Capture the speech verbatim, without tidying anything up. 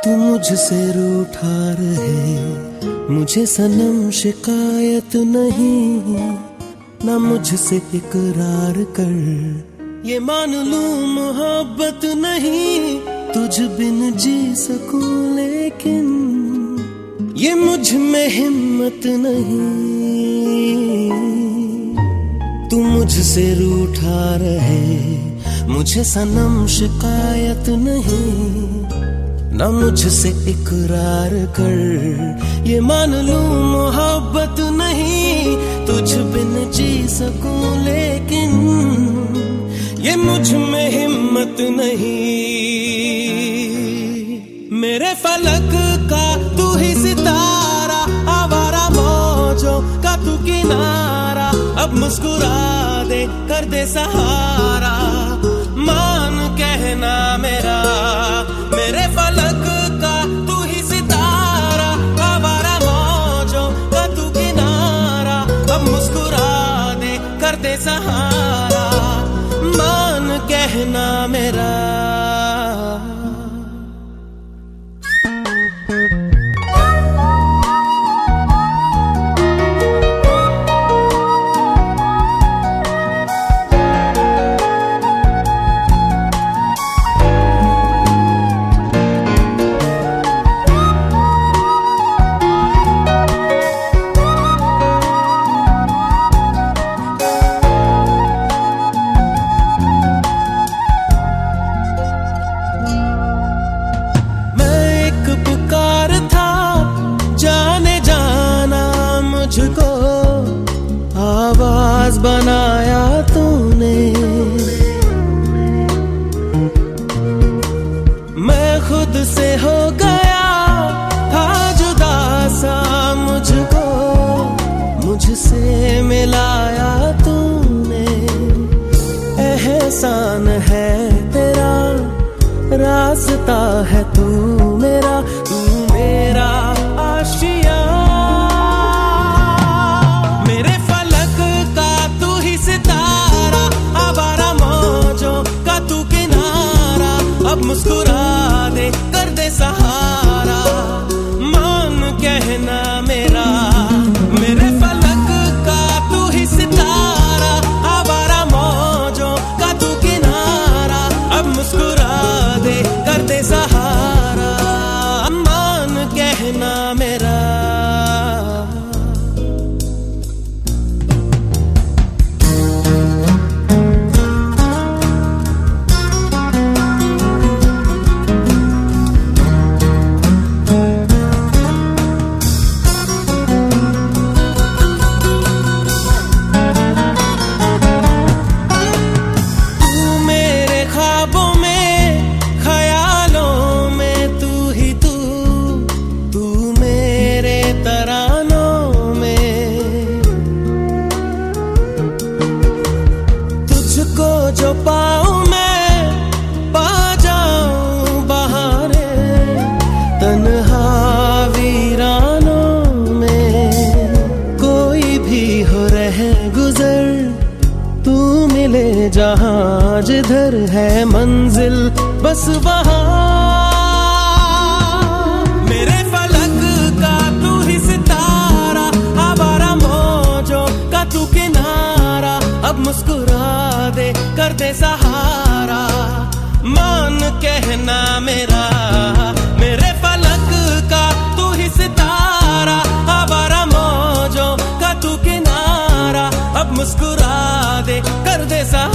तू मुझसे रूठा रहे, मुझे सनम शिकायत नहीं, ना मुझसे इकरार कर, ये मान लूं मोहब्बत नहीं। तुझ बिन जी सकूं लेकिन ये मुझ में हिम्मत नहीं। तू मुझसे रूठा रहे, मुझे सनम शिकायत नहीं, ना मुझसे इकरार कर, ये मान लूं मोहब्बत नहीं। तुझ बिन जी सकूं लेकिन ये मुझ में हिम्मत नहीं। मेरे फलक का तू ही सितारा, आवारा मौजों का तू किनारा, अब मुस्कुरा दे कर दे सहारा, मान कहना मेरा। मेरे फलक का तू ही सितारा, आवारा मौजों का तू किनारा, अब मुस्कुरा दे कर दे सहारा, मान कहना मेरा। मुझको आवाज बनाया तूने, मैं खुद से हो गया था जुदा सा, मुझको मुझसे मिलाया तूने। एहसान है तेरा, रास्ता है तू मेरा, तू मेरा आशिया। अब मुस्कुरा दे कर दे सहारा, मान कहना मेरा। मेरे फलक का तू ही सितारा, आवारा मौजों का तू किनारा, अब मुस्कुरा दे कर दे सहारा, मान कहना मेरा। जो पाऊं मैं पा जाऊं बहारे, तन्हा वीरानों में कोई भी हो रहे गुजर, तू मिले जहां जिधर है मंजिल बस वहां। मेरे फलक का तू ही सितारा, आवारा मौजों का तू किनारा, अब मुस्कुरा दे कर दे सहारा, मान कहना मेरा। मेरे फलक का तू ही सितारा, आवारा मौजों का तू किनारा, अब मुस्कुरा दे कर दे सहारा।